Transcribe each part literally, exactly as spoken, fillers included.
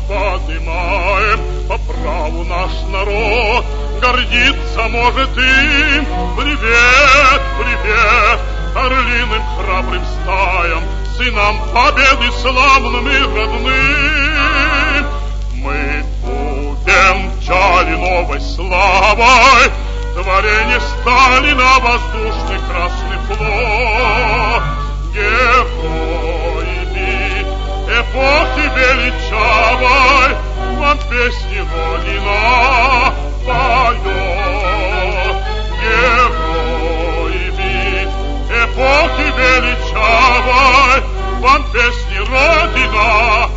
поднимаем, по праву наш народ гордиться может им. Привет, привет, орлиным храбрым стаям, сынам победы славным и родным. Мы увенчали новой славой творение Сталина, воздушный красный флот. Герои бит эпохи величавой вам песни Родина поет. Герои бит эпохи величавой вам песни Родина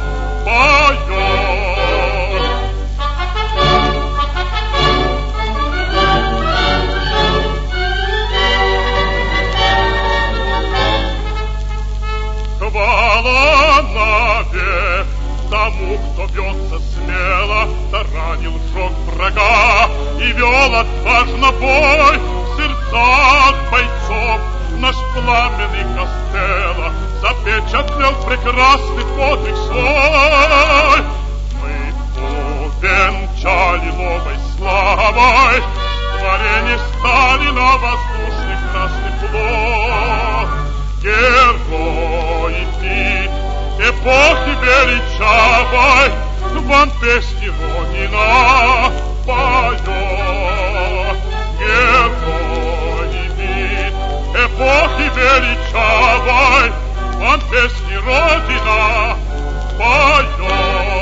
поет. Хвала навек тому, кто бьется смело, таранил, жег врага и вел отважно бой. В сердцах бойцов наш пламенный Костелло запечатлел прекрасный подвиг свой. Мы увенчали новой славой творение Сталина, воздушный красный флот. Герои бит эпохи величавой вам песни Родина поет. Герои бит эпохи величавой вам песни Родина поет.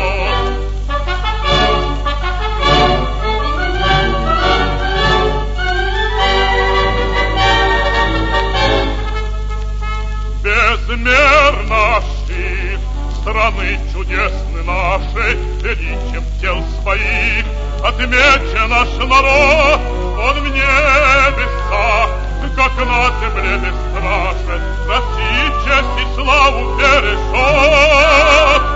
Безмерно шит страны чудесны нашей, величием тел своих отмечен наш народ. Он в небесах, как на земле бесстрашен, России честь и славу бережет.